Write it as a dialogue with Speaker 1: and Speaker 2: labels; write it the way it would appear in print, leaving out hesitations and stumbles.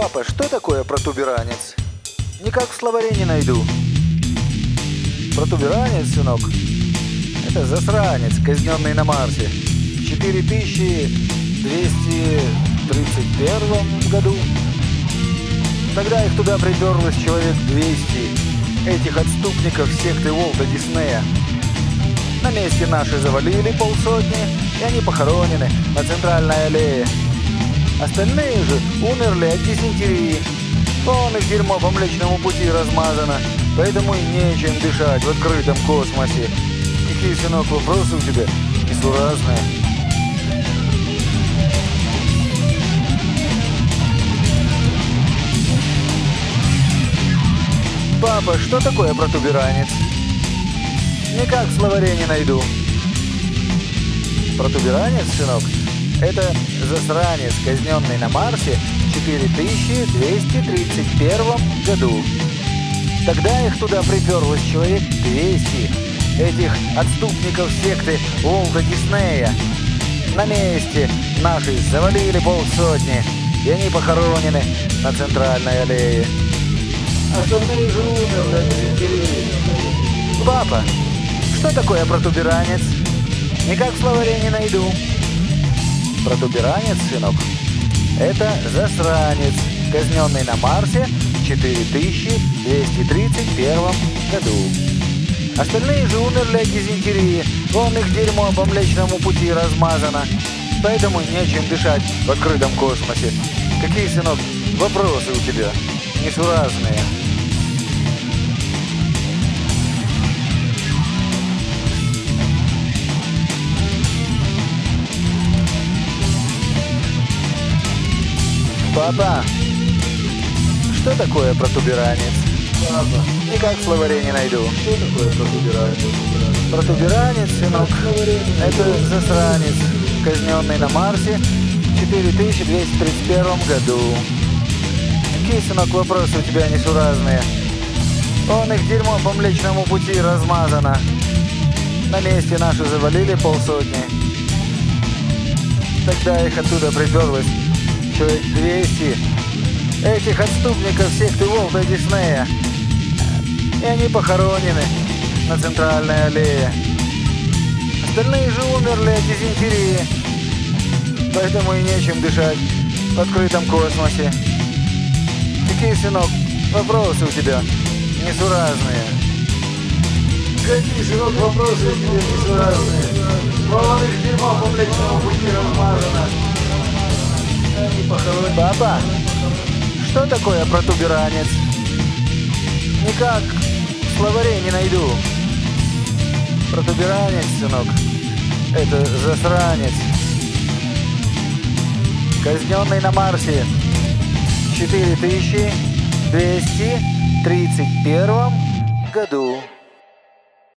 Speaker 1: Папа, что такое протуберанец? Никак в словаре не найду. Протуберанец, сынок, это засранец, казненный на Марсе в 4231 году. Тогда их туда приперлось человек 200, этих отступников секты Уолта Диснея. На месте наши завалили полсотни, и они похоронены на центральной аллее. Остальные же умерли от дизентерии. Вон их дерьмо по Млечному пути размазано, поэтому и нечем дышать в открытом космосе. Какие, сынок, вопросы у тебя несуразные? Папа, что такое протуберанец? Никак в словаре не найду. Протуберанец, сынок, это засранец, казненный на Марсе в 4231 году. Тогда их туда приперлось человек 200, этих отступников секты Уолта Диснея. На месте наши завалили полсотни, и они похоронены на центральной аллее. Остальные же умерли от дизентерии. Папа, что такое протуберанец? Никак в словаре не найду. Протуберанец, сынок, это засранец, казненный на Марсе в 4231 году. Остальные же умерли от дизентерии. Вон их дерьмо по Млечному пути размазано, поэтому нечем дышать в открытом космосе. Какие, сынок, вопросы у тебя несуразные? Папа, что такое протуберанец? Папа, никак в словаре не найду. Что такое протуберанец? Протуберанец, сынок, это засранец, казненный на Марсе в 4231 году. Какие, сынок, вопросы у тебя несуразные? Вон их дерьмо по Млечному пути размазано. На месте наши завалили полсотни. Тогда их оттуда приперлось человек 200, этих отступников секты Уолта Диснея. И они похоронены на центральной аллее. Остальные же умерли от дизентерии, поэтому и нечем дышать в открытом космосе. Какие, сынок, вопросы у тебя несуразные? Какие, сынок, вопросы у тебя несуразные? Вон их дерьмо по Млечному пути размазано. Папа, что такое протуберанец? Никак в словаре не найду. Протуберанец, сынок, это засранец, казненный на Марсе в 4231 году.